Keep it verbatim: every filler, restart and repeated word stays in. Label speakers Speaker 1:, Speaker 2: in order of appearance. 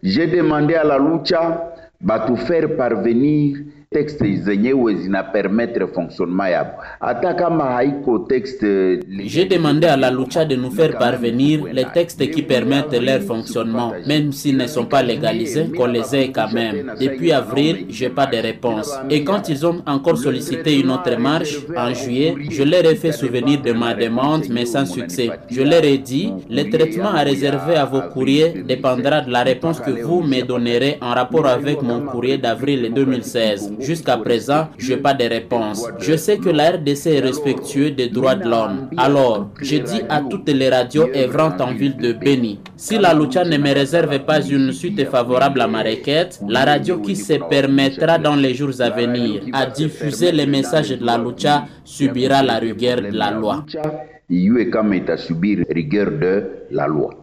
Speaker 1: J'ai demandé à la Lucha de faire parvenir texte zenyewe zina permettre fonctionnement yabo. Hata kama haiko texte.
Speaker 2: J'ai demandé à la Lucha de nous faire parvenir les textes qui permettent leur fonctionnement, même s'ils ne sont pas légalisés, qu'on les ait quand même. Depuis avril, j'ai pas de réponse. Et quand ils ont encore sollicité une autre marche, en juillet, je leur ai fait souvenir de ma demande, mais sans succès. Je leur ai dit, le traitement à réserver à vos courriers dépendra de la réponse que vous me donnerez en rapport avec mon courrier d'avril deux mille seize. Jusqu'à présent, je n'ai pas de réponse. Je sais que la R D C est respectueux des droits de l'homme. Alors, je dis à toutes les radios œuvrant en ville de Beni, si la Lucha ne me réserve pas une suite favorable à ma requête, la radio qui se permettra dans les jours à venir à diffuser les messages de la Lucha subira la rigueur de la loi.
Speaker 1: Il y a subir rigueur de la loi.